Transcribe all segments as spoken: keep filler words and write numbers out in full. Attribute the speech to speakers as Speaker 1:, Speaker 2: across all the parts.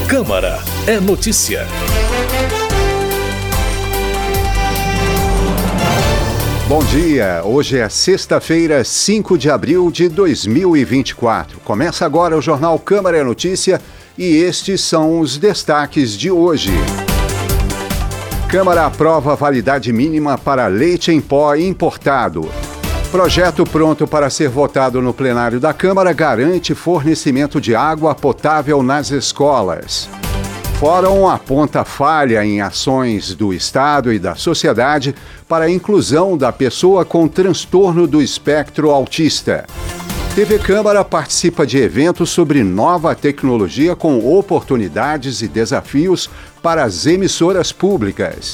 Speaker 1: Câmara é notícia.
Speaker 2: Bom dia, hoje é sexta-feira, cinco de abril de dois mil e vinte e quatro. Começa agora o Jornal Câmara é Notícia e estes são os destaques de hoje. Câmara aprova a validade mínima para leite em pó importado. Projeto pronto para ser votado no plenário da Câmara garante fornecimento de água potável nas escolas. Fórum aponta falha em ações do Estado e da sociedade para a inclusão da pessoa com transtorno do espectro autista. T V Câmara participa de eventos sobre nova tecnologia com oportunidades e desafios para as emissoras públicas.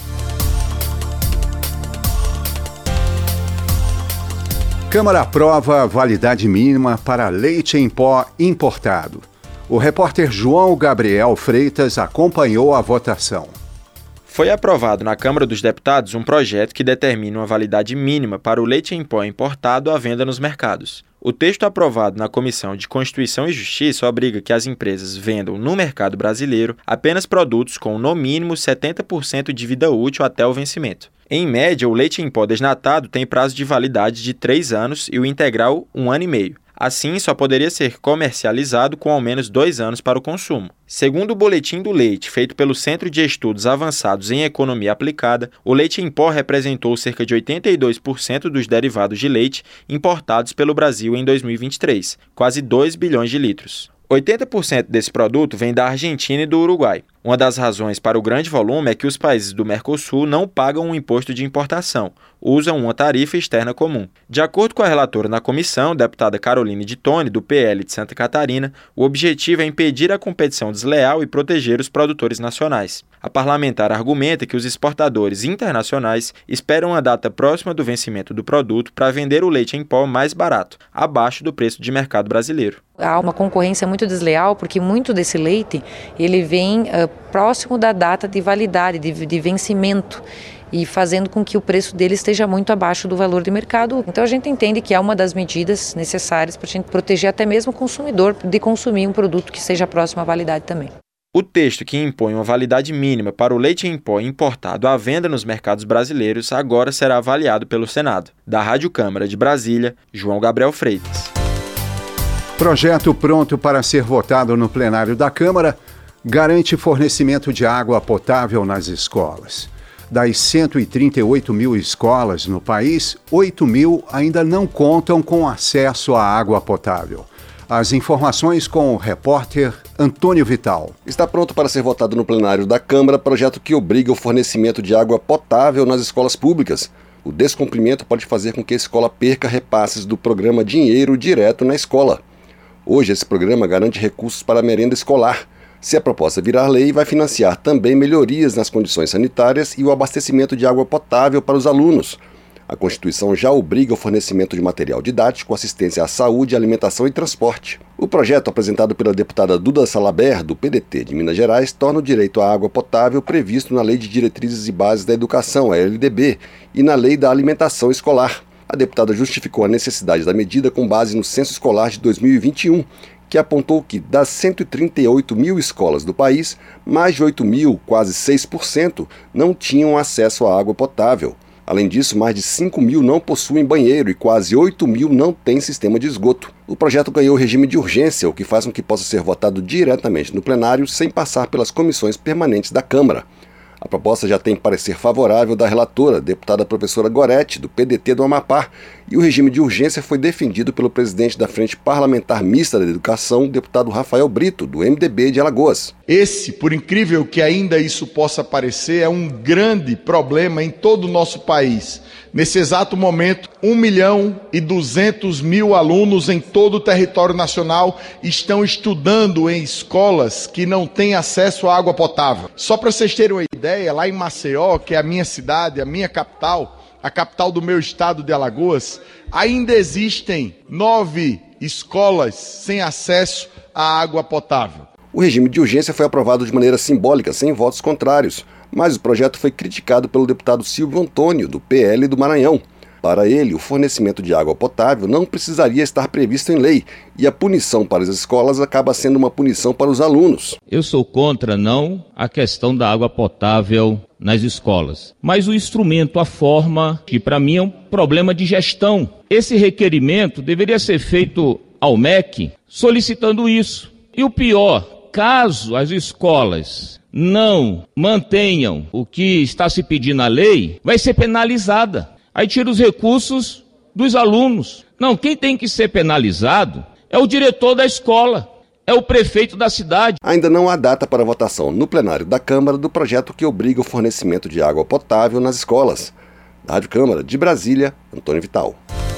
Speaker 2: Câmara aprova a validade mínima para leite em pó importado. O repórter João Gabriel Freitas acompanhou a votação.
Speaker 3: Foi aprovado na Câmara dos Deputados um projeto que determina uma validade mínima para o leite em pó importado à venda nos mercados. O texto aprovado na Comissão de Constituição e Justiça obriga que as empresas vendam no mercado brasileiro apenas produtos com no mínimo setenta por cento de vida útil até o vencimento. Em média, o leite em pó desnatado tem prazo de validade de três anos e o integral um ano e meio. Assim, só poderia ser comercializado com ao menos dois anos para o consumo. Segundo o Boletim do Leite, feito pelo Centro de Estudos Avançados em Economia Aplicada, o leite em pó representou cerca de oitenta e dois por cento dos derivados de leite importados pelo Brasil em dois mil e vinte e três, quase dois bilhões de litros. oitenta por cento desse produto vem da Argentina e do Uruguai. Uma das razões para o grande volume é que os países do Mercosul não pagam um imposto de importação, usam uma tarifa externa comum. De acordo com a relatora na comissão, deputada Caroline de Tone, do P L de Santa Catarina, o objetivo é impedir a competição desleal e proteger os produtores nacionais. A parlamentar argumenta que os exportadores internacionais esperam a data próxima do vencimento do produto para vender o leite em pó mais barato, abaixo do preço de mercado brasileiro.
Speaker 4: Há uma concorrência muito desleal porque muito desse leite ele vem uh, próximo da data de validade, de, de vencimento, e fazendo com que o preço dele esteja muito abaixo do valor de mercado. Então a gente entende que é uma das medidas necessárias para a gente proteger até mesmo o consumidor de consumir um produto que seja próximo à validade também.
Speaker 3: O texto que impõe uma validade mínima para o leite em pó importado à venda nos mercados brasileiros agora será avaliado pelo Senado. Da Rádio Câmara de Brasília, João Gabriel Freitas.
Speaker 2: Projeto pronto para ser votado no plenário da Câmara garante fornecimento de água potável nas escolas. Das cento e trinta e oito mil escolas no país, oito mil ainda não contam com acesso à água potável. As informações com o repórter Antônio Vital.
Speaker 5: Está pronto para ser votado no plenário da Câmara projeto que obriga o fornecimento de água potável nas escolas públicas. O descumprimento pode fazer com que a escola perca repasses do programa Dinheiro Direto na Escola. Hoje, esse programa garante recursos para a merenda escolar. Se a proposta virar lei, vai financiar também melhorias nas condições sanitárias e o abastecimento de água potável para os alunos. A Constituição já obriga o fornecimento de material didático, assistência à saúde, alimentação e transporte. O projeto, apresentado pela deputada Duda Salaber, do P D T de Minas Gerais, torna o direito à água potável previsto na Lei de Diretrizes e Bases da Educação, a L D B, e na Lei da Alimentação Escolar. A deputada justificou a necessidade da medida com base no Censo Escolar de dois mil e vinte e um, que apontou que, das cento e trinta e oito mil escolas do país, mais de oito mil, quase seis por cento, não tinham acesso à água potável. Além disso, mais de cinco mil não possuem banheiro e quase oito mil não têm sistema de esgoto. O projeto ganhou regime de urgência, o que faz com que possa ser votado diretamente no plenário sem passar pelas comissões permanentes da Câmara. A proposta já tem parecer favorável da relatora, deputada professora Gorete, do P D T do Amapá, e o regime de urgência foi defendido pelo presidente da Frente Parlamentar Mista da Educação, deputado Rafael Brito, do M D B de Alagoas.
Speaker 6: Esse, por incrível que ainda isso possa parecer, é um grande problema em todo o nosso país. Nesse exato momento, um milhão e duzentos mil alunos em todo o território nacional estão estudando em escolas que não têm acesso à água potável. Só para vocês terem uma ideia, lá em Maceió, que é a minha cidade, a minha capital, a capital do meu estado de Alagoas, ainda existem nove escolas sem acesso à água potável.
Speaker 5: O regime de urgência foi aprovado de maneira simbólica, sem votos contrários, mas o projeto foi criticado pelo deputado Silvio Antônio, do P L do Maranhão. Para ele, o fornecimento de água potável não precisaria estar previsto em lei e a punição para as escolas acaba sendo uma punição para os alunos.
Speaker 7: Eu sou contra, não, a questão da água potável nas escolas, mas o instrumento, a forma, que para mim é um problema de gestão. Esse requerimento deveria ser feito ao M E C solicitando isso. E o pior, caso as escolas não mantenham o que está se pedindo na lei, vai ser penalizada. Aí tira os recursos dos alunos. Não, quem tem que ser penalizado é o diretor da escola, é o prefeito da cidade.
Speaker 5: Ainda não há data para votação no plenário da Câmara do projeto que obriga o fornecimento de água potável nas escolas. Da Rádio Câmara de Brasília, Antônio Vital.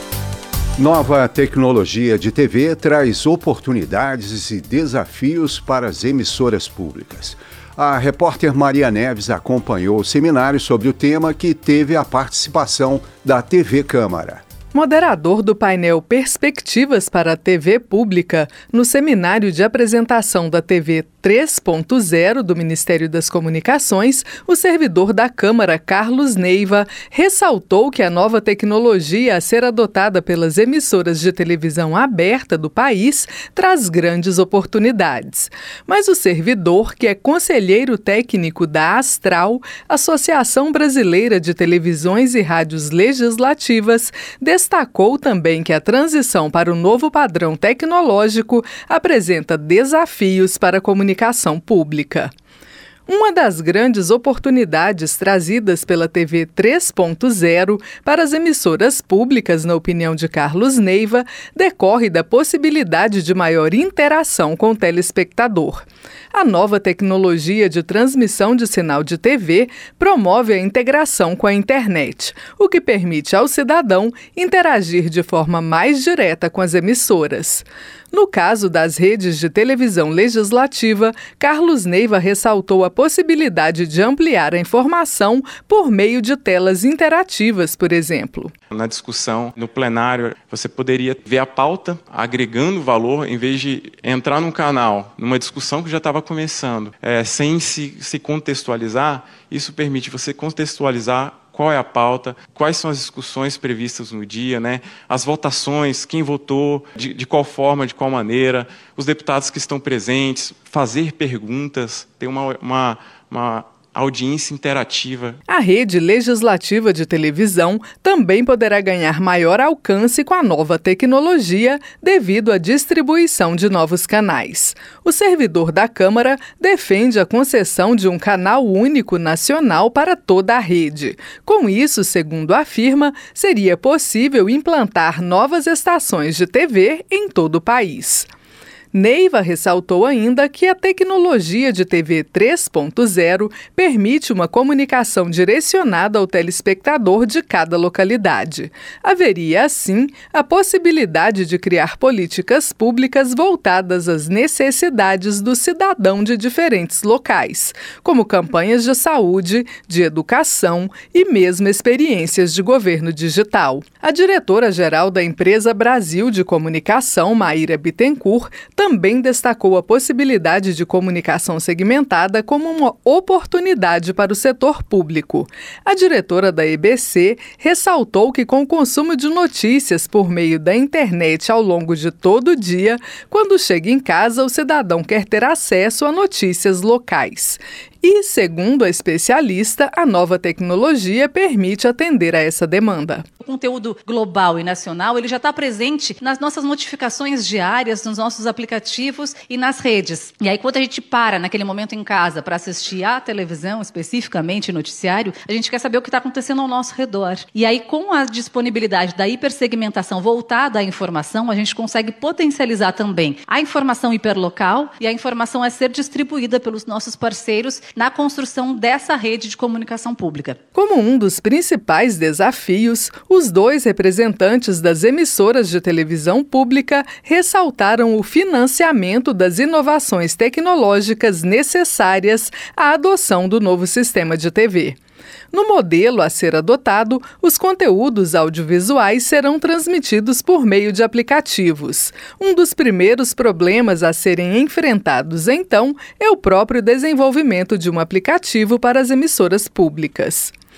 Speaker 2: Nova tecnologia de T V traz oportunidades e desafios para as emissoras públicas. A repórter Maria Neves acompanhou o seminário sobre o tema, que teve a participação da T V Câmara.
Speaker 8: Moderador do painel Perspectivas para a T V Pública, no seminário de apresentação da T V três ponto zero do Ministério das Comunicações, o servidor da Câmara, Carlos Neiva, ressaltou que a nova tecnologia a ser adotada pelas emissoras de televisão aberta do país traz grandes oportunidades. Mas o servidor, que é conselheiro técnico da Astral, Associação Brasileira de Televisões e Rádios Legislativas, destacou também que a transição para o novo padrão tecnológico apresenta desafios para a comunicação pública. Uma das grandes oportunidades trazidas pela T V três ponto zero para as emissoras públicas, na opinião de Carlos Neiva, decorre da possibilidade de maior interação com o telespectador. A nova tecnologia de transmissão de sinal de T V promove a integração com a internet, o que permite ao cidadão interagir de forma mais direta com as emissoras. No caso das redes de televisão legislativa, Carlos Neiva ressaltou a possibilidade de ampliar a informação por meio de telas interativas, por exemplo.
Speaker 9: Na discussão, no plenário, você poderia ver a pauta agregando valor, em vez de entrar num canal, numa discussão que já estava começando, é, sem se, se contextualizar. Isso permite você contextualizar qual é a pauta, quais são as discussões previstas no dia, né? As votações, quem votou, de, de qual forma, de qual maneira, os deputados que estão presentes, fazer perguntas, ter uma, uma, uma audiência interativa.
Speaker 8: A rede legislativa de televisão também poderá ganhar maior alcance com a nova tecnologia devido à distribuição de novos canais. O servidor da Câmara defende a concessão de um canal único nacional para toda a rede. Com isso, segundo afirma, seria possível implantar novas estações de T V em todo o país. Neiva ressaltou ainda que a tecnologia de T V três ponto zero permite uma comunicação direcionada ao telespectador de cada localidade. Haveria, assim, a possibilidade de criar políticas públicas voltadas às necessidades do cidadão de diferentes locais, como campanhas de saúde, de educação e mesmo experiências de governo digital. A diretora-geral da Empresa Brasil de Comunicação, Maíra Bittencourt, também destacou a possibilidade de comunicação segmentada como uma oportunidade para o setor público. A diretora da E B C ressaltou que, com o consumo de notícias por meio da internet ao longo de todo o dia, quando chega em casa, o cidadão quer ter acesso a notícias locais. E, segundo a especialista, a nova tecnologia permite atender a essa demanda.
Speaker 10: O conteúdo global e nacional ele já está presente nas nossas notificações diárias, nos nossos aplicativos e nas redes. E aí, quando a gente para naquele momento em casa para assistir à televisão, especificamente noticiário, a gente quer saber o que está acontecendo ao nosso redor. E aí, com a disponibilidade da hipersegmentação voltada à informação, a gente consegue potencializar também a informação hiperlocal e a informação a ser distribuída pelos nossos parceiros na construção dessa rede de comunicação pública.
Speaker 8: Como um dos principais desafios, os dois representantes das emissoras de televisão pública ressaltaram o financiamento das inovações tecnológicas necessárias à adoção do novo sistema de T V. No modelo a ser adotado, os conteúdos audiovisuais serão transmitidos por meio de aplicativos. Um dos primeiros problemas a serem enfrentados, então, é o próprio desenvolvimento de um aplicativo para as emissoras públicas.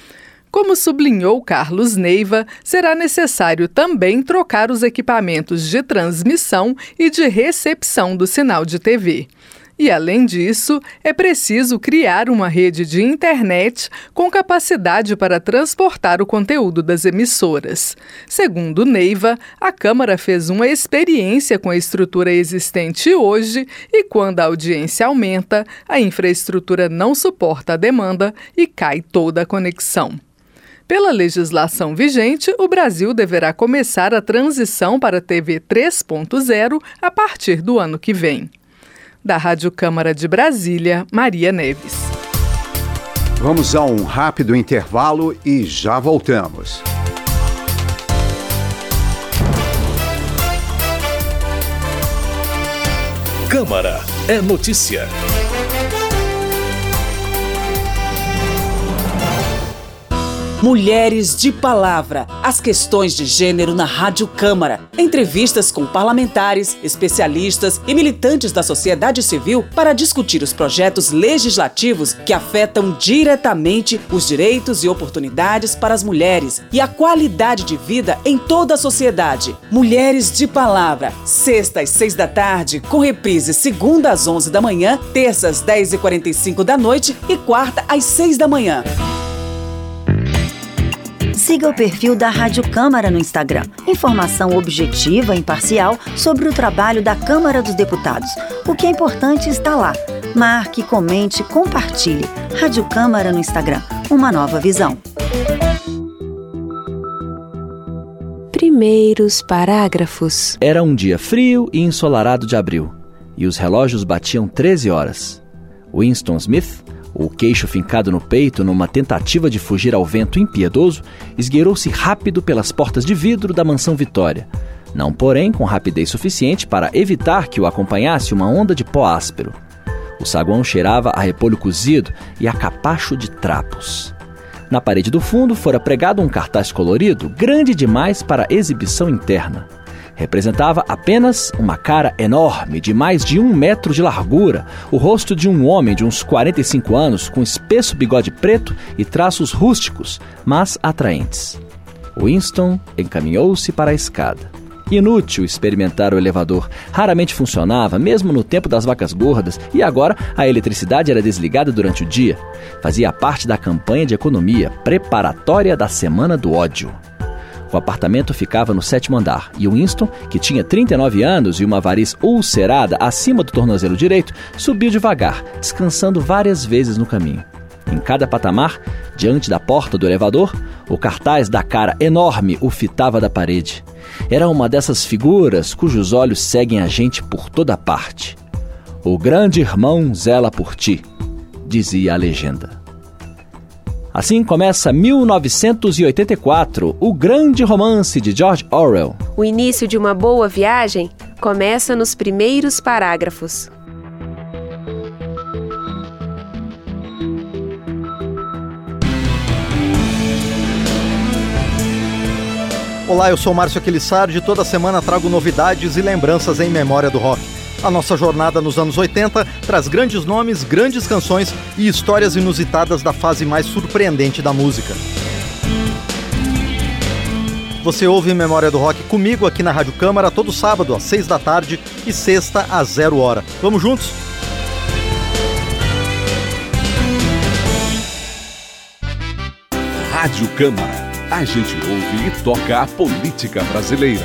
Speaker 8: Como sublinhou Carlos Neiva, será necessário também trocar os equipamentos de transmissão e de recepção do sinal de T V. E, além disso, é preciso criar uma rede de internet com capacidade para transportar o conteúdo das emissoras. Segundo Neiva, a Câmara fez uma experiência com a estrutura existente hoje e, quando a audiência aumenta, a infraestrutura não suporta a demanda e cai toda a conexão. Pela legislação vigente, o Brasil deverá começar a transição para a T V três ponto zero a partir do ano que vem. Da Rádio Câmara de Brasília, Maria Neves.
Speaker 2: Vamos a um rápido intervalo e já voltamos.
Speaker 1: Câmara é notícia.
Speaker 11: Mulheres de Palavra, as questões de gênero na Rádio Câmara. Entrevistas com parlamentares, especialistas e militantes da sociedade civil para discutir os projetos legislativos que afetam diretamente os direitos e oportunidades para as mulheres e a qualidade de vida em toda a sociedade. Mulheres de Palavra, sexta às seis da tarde, com reprise segunda às onze da manhã, terça às dez e quarenta e cinco da noite e quarta às seis da manhã.
Speaker 12: Siga o perfil da Rádio Câmara no Instagram. Informação objetiva e imparcial sobre o trabalho da Câmara dos Deputados. O que é importante está lá. Marque, comente, compartilhe. Rádio Câmara no Instagram. Uma nova visão.
Speaker 13: Primeiros parágrafos.
Speaker 14: Era um dia frio e ensolarado de abril, e os relógios batiam treze horas. Winston Smith, o queixo fincado no peito numa tentativa de fugir ao vento impiedoso, esgueirou-se rápido pelas portas de vidro da mansão Vitória, não porém com rapidez suficiente para evitar que o acompanhasse uma onda de pó áspero. O saguão cheirava a repolho cozido e a capacho de trapos. Na parede do fundo fora pregado um cartaz colorido, grande demais para exibição interna. Representava apenas uma cara enorme, de mais de um metro de largura, o rosto de um homem de uns quarenta e cinco anos, com espesso bigode preto e traços rústicos, mas atraentes. Winston encaminhou-se para a escada. Inútil experimentar o elevador. Raramente funcionava, mesmo no tempo das vacas gordas, e agora a eletricidade era desligada durante o dia. Fazia parte da campanha de economia preparatória da Semana do Ódio. O apartamento ficava no sétimo andar e Winston, que tinha trinta e nove anos e uma variz ulcerada acima do tornozelo direito, subiu devagar, descansando várias vezes no caminho. Em cada patamar, diante da porta do elevador, o cartaz da cara enorme o fitava da parede. Era uma dessas figuras cujos olhos seguem a gente por toda parte. O grande irmão zela por ti, dizia a legenda. Assim começa mil novecentos e oitenta e quatro, o grande romance de George Orwell.
Speaker 13: O início de uma boa viagem começa nos primeiros parágrafos.
Speaker 15: Olá, eu sou Márcio Aquilissardi e toda semana trago novidades e lembranças em memória do rock. A nossa jornada nos anos oitenta traz grandes nomes, grandes canções e histórias inusitadas da fase mais surpreendente da música. Você ouve Memória do Rock comigo aqui na Rádio Câmara todo sábado às seis da tarde e sexta às zero hora. Vamos juntos?
Speaker 1: Rádio Câmara. A gente ouve e toca a política brasileira.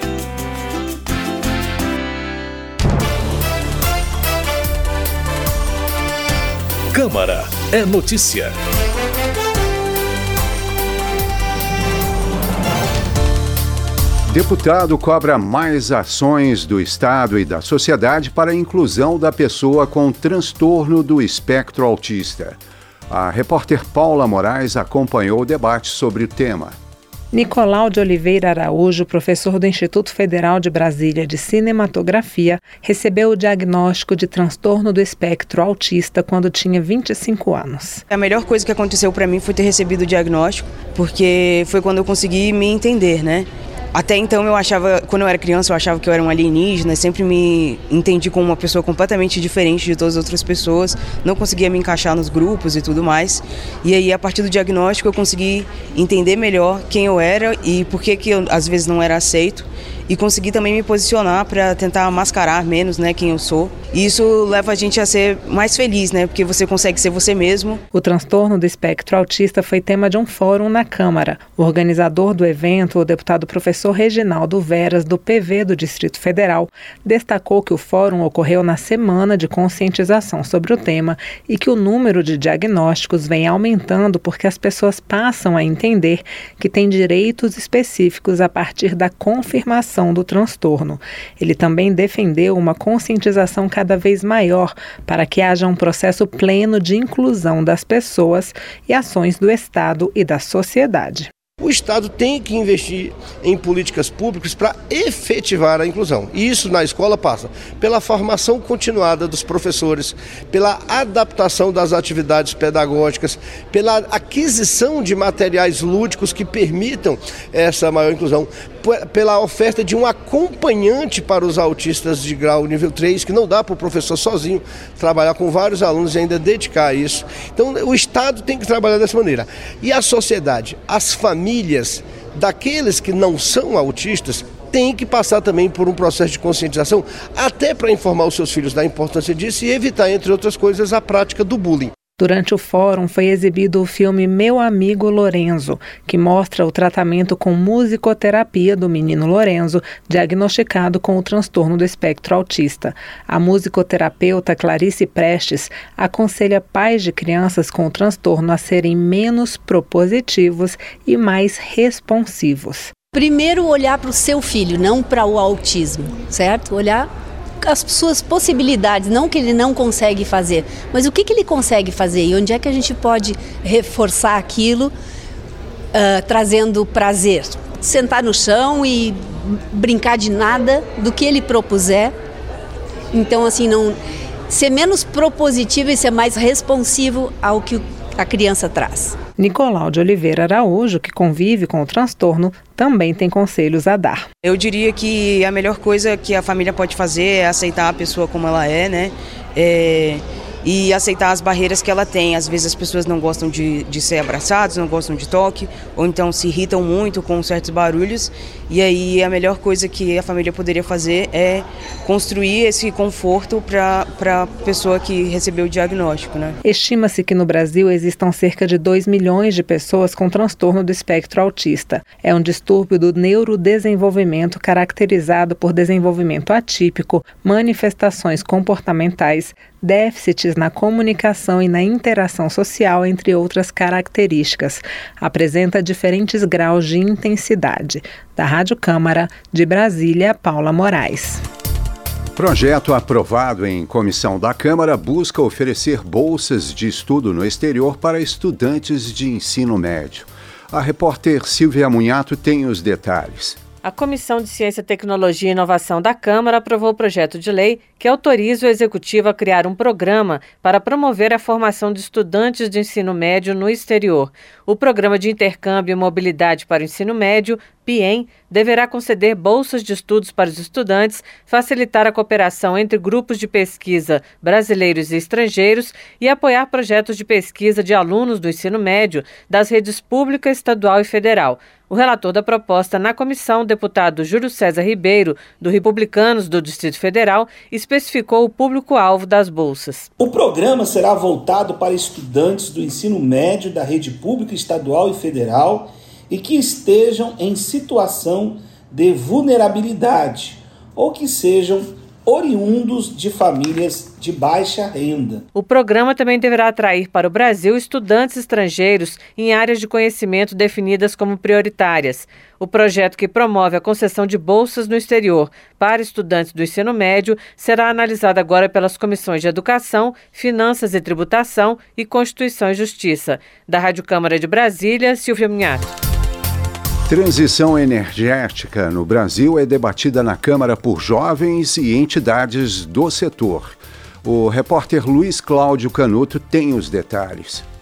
Speaker 1: Câmara é notícia.
Speaker 2: Deputado cobra mais ações do Estado e da sociedade para a inclusão da pessoa com transtorno do espectro autista. A repórter Paula Moraes acompanhou o debate sobre o tema.
Speaker 16: Nicolau de Oliveira Araújo, professor do Instituto Federal de Brasília de Cinematografia, recebeu o diagnóstico de transtorno do espectro autista quando tinha vinte e cinco anos.
Speaker 17: A melhor coisa que aconteceu para mim foi ter recebido o diagnóstico, porque foi quando eu consegui me entender, né? Até então eu achava, quando eu era criança, eu achava que eu era um alienígena, sempre me entendi como uma pessoa completamente diferente de todas as outras pessoas, não conseguia me encaixar nos grupos e tudo mais. E aí, a partir do diagnóstico, eu consegui entender melhor quem eu era e por que que eu, às vezes, não era aceito. E consegui também me posicionar para tentar mascarar menos, né, quem eu sou. E isso leva a gente a ser mais feliz, né, porque você consegue ser você mesmo.
Speaker 16: O transtorno do espectro autista foi tema de um fórum na Câmara. O organizador do evento, o deputado professor Reginaldo Veras, do P V do Distrito Federal, destacou que o fórum ocorreu na semana de conscientização sobre o tema e que o número de diagnósticos vem aumentando porque as pessoas passam a entender que têm direitos específicos a partir da confirmação do transtorno. Ele também defendeu uma conscientização cada vez maior para que haja um processo pleno de inclusão das pessoas e ações do Estado e da sociedade.
Speaker 18: O Estado tem que investir em políticas públicas para efetivar a inclusão. E isso na escola passa pela formação continuada dos professores, pela adaptação das atividades pedagógicas, pela aquisição de materiais lúdicos que permitam essa maior inclusão, pela oferta de um acompanhante para os autistas de grau nível três, que não dá para o professor sozinho trabalhar com vários alunos e ainda dedicar a isso. Então o Estado tem que trabalhar dessa maneira. E a sociedade, as famílias, famílias daqueles que não são autistas têm que passar também por um processo de conscientização, até para informar os seus filhos da importância disso e evitar, entre outras coisas, a prática do bullying.
Speaker 16: Durante o fórum foi exibido o filme Meu Amigo Lorenzo, que mostra o tratamento com musicoterapia do menino Lorenzo, diagnosticado com o transtorno do espectro autista. A musicoterapeuta Clarice Prestes aconselha pais de crianças com o transtorno a serem menos propositivos e mais responsivos.
Speaker 19: Primeiro, olhar para o seu filho, não para o autismo, certo? Olhar as suas possibilidades, não que ele não consegue fazer, mas o que, que ele consegue fazer e onde é que a gente pode reforçar aquilo, uh, trazendo prazer. Sentar no chão e brincar de nada do que ele propuser. Então, assim, não ser menos propositivo e ser mais responsivo ao que a criança traz.
Speaker 16: Nicolau de Oliveira Araújo, que convive com o transtorno, também tem conselhos a dar.
Speaker 17: Eu diria que a melhor coisa que a família pode fazer é aceitar a pessoa como ela é, né? É... E aceitar as barreiras que ela tem. Às vezes as pessoas não gostam de, de ser abraçadas, não gostam de toque, ou então se irritam muito com certos barulhos. E aí a melhor coisa que a família poderia fazer é construir esse conforto para a pessoa que recebeu o diagnóstico, né?
Speaker 16: Estima-se que no Brasil existam cerca de dois milhões de pessoas com transtorno do espectro autista. É um distúrbio do neurodesenvolvimento caracterizado por desenvolvimento atípico, manifestações comportamentais, déficits na comunicação e na interação social, entre outras características. Apresenta diferentes graus de intensidade. Da Rádio Câmara, de Brasília, Paula Moraes.
Speaker 2: Projeto aprovado em comissão da Câmara busca oferecer bolsas de estudo no exterior para estudantes de ensino médio. A repórter Silvia Munhato tem os detalhes.
Speaker 20: A Comissão de Ciência, Tecnologia e Inovação da Câmara aprovou o projeto de lei que autoriza o Executivo a criar um programa para promover a formação de estudantes de ensino médio no exterior. O Programa de Intercâmbio e Mobilidade para o Ensino Médio, P I E M, deverá conceder bolsas de estudos para os estudantes, facilitar a cooperação entre grupos de pesquisa brasileiros e estrangeiros e apoiar projetos de pesquisa de alunos do ensino médio das redes pública, estadual e federal. O relator da proposta na comissão, deputado Júlio César Ribeiro, do Republicanos do Distrito Federal, especificou o público-alvo das bolsas.
Speaker 21: O programa será voltado para estudantes do ensino médio da rede pública, estadual e federal e que estejam em situação de vulnerabilidade ou que sejam oriundos de famílias de baixa renda.
Speaker 20: O programa também deverá atrair para o Brasil estudantes estrangeiros em áreas de conhecimento definidas como prioritárias. O projeto, que promove a concessão de bolsas no exterior para estudantes do ensino médio, será analisado agora pelas comissões de Educação, Finanças e Tributação e Constituição e Justiça. Da Rádio Câmara de Brasília, Silvia Munhato.
Speaker 2: Transição energética no Brasil é debatida na Câmara por jovens e entidades do setor. O repórter Luiz Cláudio Canuto tem os detalhes.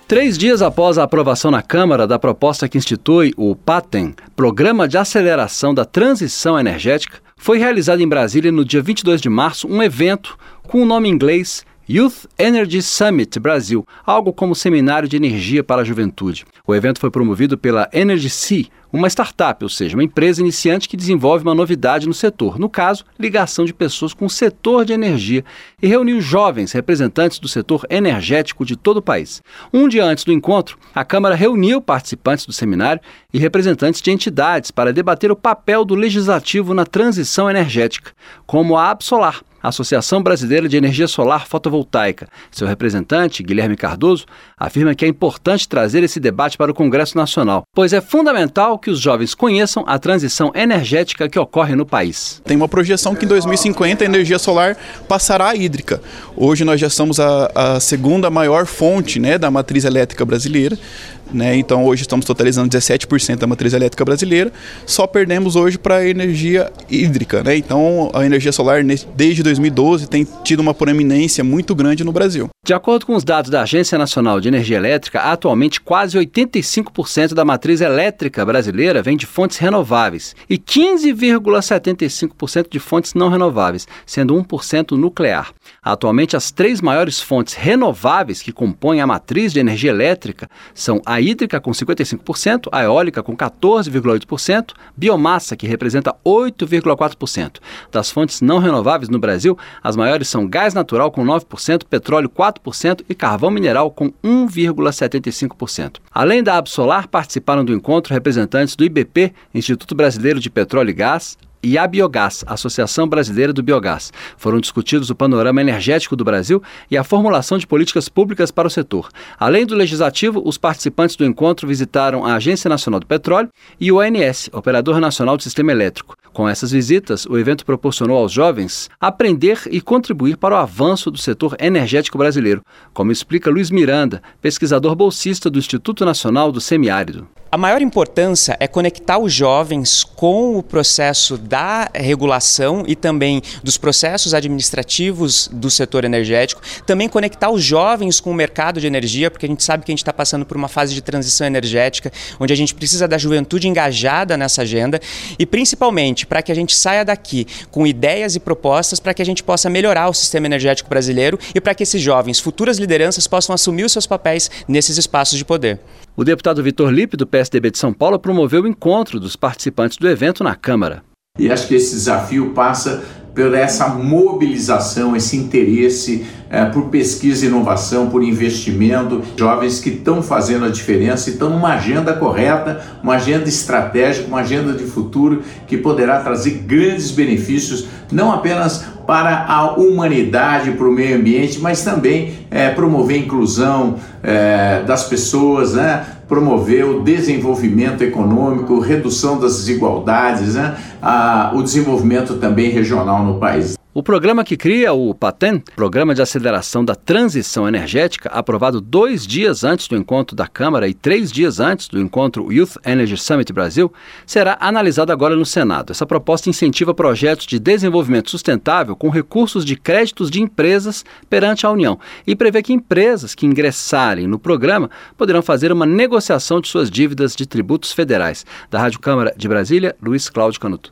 Speaker 14: Três dias após a aprovação na Câmara da proposta que institui o PATEN, Programa de Aceleração da Transição Energética, foi realizado em Brasília no dia vinte e dois de março um evento com o nome em inglês Youth Energy Summit Brasil, algo como Seminário de Energia para a Juventude. O evento foi promovido pela Energy C, uma startup, ou seja, uma empresa iniciante que desenvolve uma novidade no setor, no caso, ligação de pessoas com o setor de energia, e reuniu jovens representantes do setor energético de todo o país. Um dia antes do encontro, a Câmara reuniu participantes do seminário e representantes de entidades para debater o papel do legislativo na transição energética, como a Absolar, Associação Brasileira de Energia Solar Fotovoltaica. Seu representante, Guilherme Cardoso, afirma que é importante trazer esse debate para o Congresso Nacional, pois é fundamental que os jovens conheçam a transição energética que ocorre no país.
Speaker 4: Tem uma projeção que em dois mil e cinquenta a energia solar passará a hídrica. Hoje nós já somos a, a segunda maior fonte, né, da matriz elétrica brasileira. Né? Então hoje estamos totalizando dezessete por cento da matriz elétrica brasileira, só perdemos hoje para a energia hídrica. Né? Então a energia solar desde dois mil e doze tem tido uma proeminência muito grande no Brasil.
Speaker 14: De acordo com os dados da Agência Nacional de Energia Elétrica, atualmente quase oitenta e cinco por cento da matriz elétrica brasileira vem de fontes renováveis e quinze vírgula setenta e cinco por cento de fontes não renováveis, sendo um por cento nuclear. Atualmente as três maiores fontes renováveis que compõem a matriz de energia elétrica são a hídrica com cinquenta e cinco por cento, a eólica com quatorze vírgula oito por cento, biomassa que representa oito vírgula quatro por cento. Das fontes não renováveis no Brasil, as maiores são gás natural com nove por cento, petróleo quatro por cento e carvão mineral com um vírgula setenta e cinco por cento. Além da Absolar, participaram do encontro representantes do I B P, Instituto Brasileiro de Petróleo e Gás, e a Biogás, Associação Brasileira do Biogás. Foram discutidos o panorama energético do Brasil e a formulação de políticas públicas para o setor. Além do Legislativo, os participantes do encontro visitaram a Agência Nacional do Petróleo e o O N S, Operador Nacional do Sistema Elétrico. Com essas visitas, o evento proporcionou aos jovens aprender e contribuir para o avanço do setor energético brasileiro, como explica Luiz Miranda, pesquisador bolsista do Instituto Nacional do Semiárido.
Speaker 22: A maior importância é conectar os jovens com o processo da regulação e também dos processos administrativos do setor energético, também conectar os jovens com o mercado de energia, porque a gente sabe que a gente está passando por uma fase de transição energética, onde a gente precisa da juventude engajada nessa agenda e principalmente para que a gente saia daqui com ideias e propostas para que a gente possa melhorar o sistema energético brasileiro e para que esses jovens, futuras lideranças, possam assumir os seus papéis nesses espaços de poder.
Speaker 14: O deputado Vitor Lippe, do P S D B de São Paulo, promoveu o encontro dos participantes do evento na Câmara.
Speaker 23: E acho que esse desafio passa por essa mobilização, esse interesse é, por pesquisa e inovação, por investimento. Jovens que estão fazendo a diferença e estão numa agenda correta, uma agenda estratégica, uma agenda de futuro que poderá trazer grandes benefícios, não apenas para a humanidade, para o meio ambiente, mas também é, promover a inclusão é, das pessoas, né? Promover o desenvolvimento econômico, redução das desigualdades, né? a, o desenvolvimento também regional no país.
Speaker 14: O programa que cria o PATEN, Programa de Aceleração da Transição Energética, aprovado dois dias antes do encontro da Câmara e três dias antes do encontro Youth Energy Summit Brasil, será analisado agora no Senado. Essa proposta incentiva projetos de desenvolvimento sustentável com recursos de créditos de empresas perante a União e prevê que empresas que ingressarem no programa poderão fazer uma negociação de suas dívidas de tributos federais. Da Rádio Câmara de Brasília, Luiz Cláudio Canuto.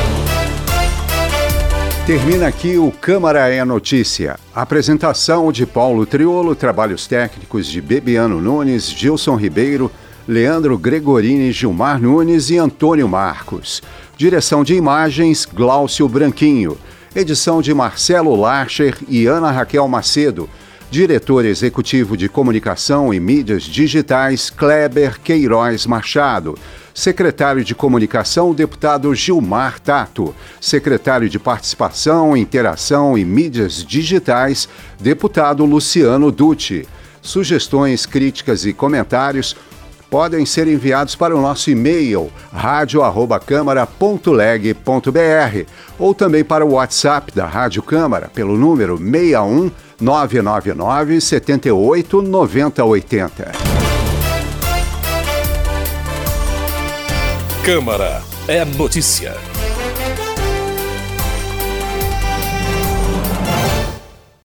Speaker 2: Termina aqui o Câmara é Notícia. Apresentação de Paulo Triolo, trabalhos técnicos de Bebiano Nunes, Gilson Ribeiro, Leandro Gregorini, Gilmar Nunes e Antônio Marcos. Direção de imagens, Glaucio Branquinho. Edição de Marcelo Larcher e Ana Raquel Macedo. Diretor executivo de comunicação e mídias digitais, Kleber Queiroz Machado. Secretário de Comunicação, deputado Gilmar Tato. Secretário de Participação, Interação e Mídias Digitais, deputado Luciano Dutti. Sugestões, críticas e comentários podem ser enviados para o nosso e-mail rádio arroba câmara ponto leg ponto br ou também para o WhatsApp da Rádio Câmara pelo número seis um nove nove nove sete oito nove zero oito zero.
Speaker 1: Câmara é Notícia.